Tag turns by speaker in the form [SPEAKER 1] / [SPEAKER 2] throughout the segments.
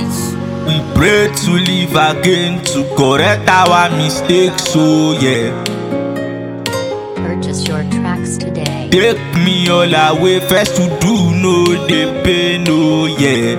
[SPEAKER 1] beats.
[SPEAKER 2] We pray to live again to correct our mistakes, so yeah.
[SPEAKER 3] Purchase your tracks today.
[SPEAKER 2] Take me all away, first to do no dey pay no, yeah.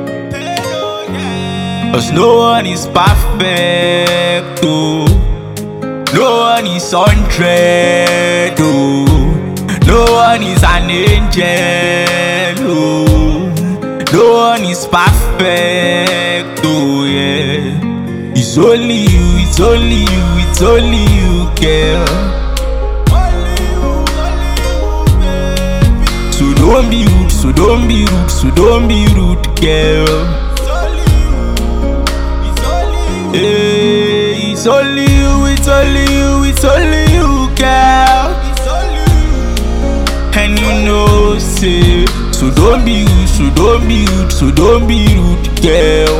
[SPEAKER 2] Cause no one is perfect, oh. No one is 100, oh. No one is an angel, oh. No one is perfect, oh yeah. It's only you, it's only you, it's only you, girl. So don't be rude, so don't be rude, so don't be rude, girl. Hey, it's only you, it's only you, it's only you, girl. And you know, say, so don't be rude, so don't be rude, so don't be rude, girl.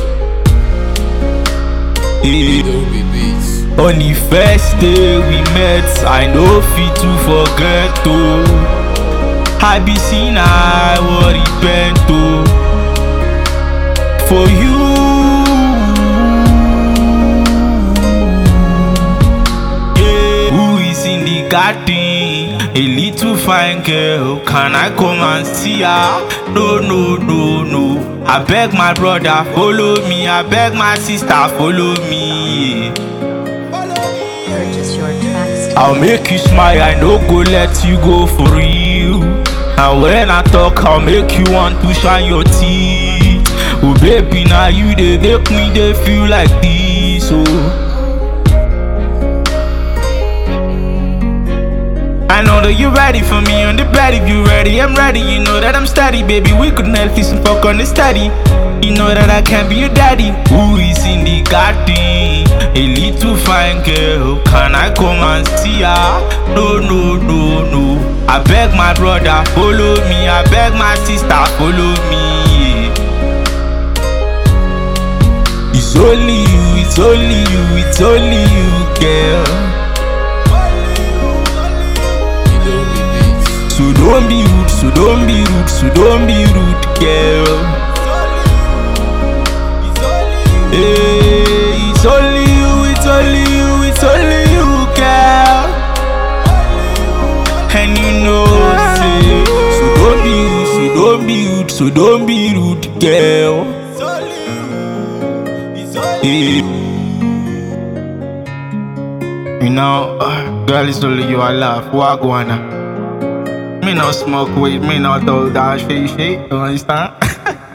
[SPEAKER 2] Hey.
[SPEAKER 1] Beats.
[SPEAKER 2] On the first day we met, I know fit to forget, oh. I be seen, I will repent, oh. For you. Garden, a little fine girl, can I come and see her? No, no, no, no. I beg my brother, follow me. I beg my sister, follow me.
[SPEAKER 3] Purchase your tracks today.
[SPEAKER 2] I'll make you smile, I no go let you go for real. And when I talk, I'll make you want to shine your teeth. Oh baby, now you they make me they feel like this, oh. I know that you're ready for me on the bed. If you ready, I'm ready. You know that I'm steady, baby. We could healthy some fuck on the steady. You know that I can't be your daddy. Who is in the garden? A little fine girl, can I come and see her? No, no, no, no. I beg my brother, follow me. I beg my sister, follow me. It's only you, it's only you, it's only you, girl. So don't be rude, so don't be rude, so don't be rude, girl. Hey, it's only you, it's only you, it's only you, girl. And you know, say, so don't be rude, so don't be rude, so don't be rude, girl. Hey. You know, girl, it's only you I love. Wagwana. Me no smoke weed, me no do that shit, you understand?